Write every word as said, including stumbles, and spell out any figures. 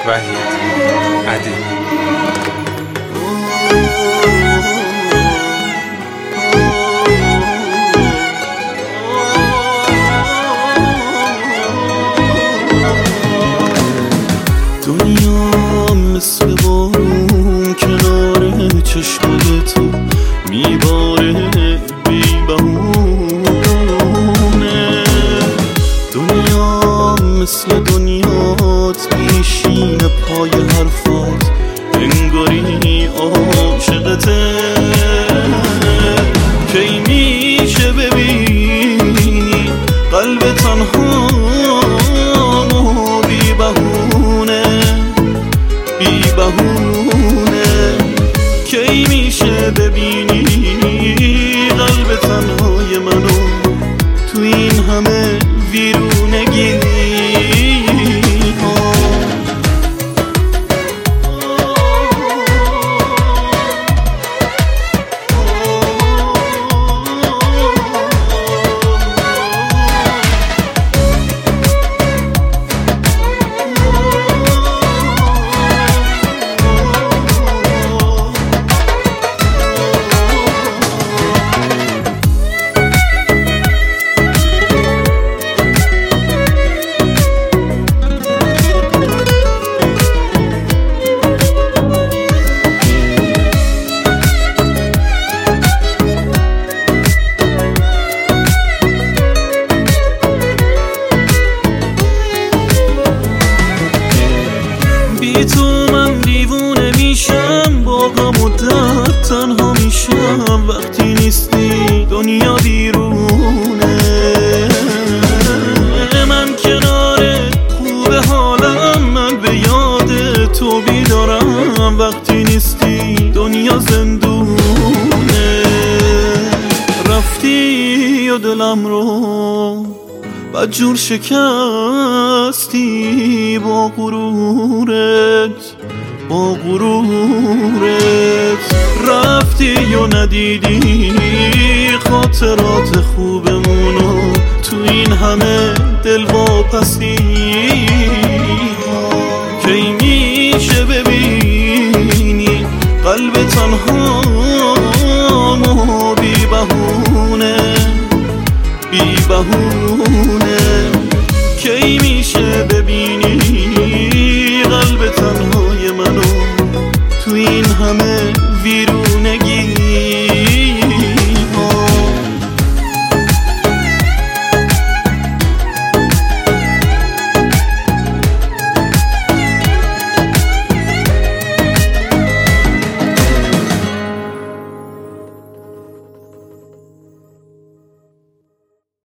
وحید ادیب. دنیا مثل بارون کنار چشمای تو میباره بی بهونه. دنیا مثل دنیات میشینه پای حرفات، انگاری عاشقته. کی میشه ببینی قلب تنها بی بهونه بی بهونه؟ کی میشه ببینی قلب تنهای منو تو این همه ویرونگی؟ بی تو من دیوونه میشم، با غم و درد تنها میشم. وقتی نیستی دنیا بیرونه، من کنار خوب حالم، من به یاد تو بیدارم. وقتی نیستی دنیا زندونه. رفتی و دلم رو بدجور شکستی با غرورت با غرورت. رفتی و ندیدی خاطرات خوبمونو تو این همه دلواپسی. کی میشه ببینی قلب تنهامو بی بهونه بی بهونه؟ کی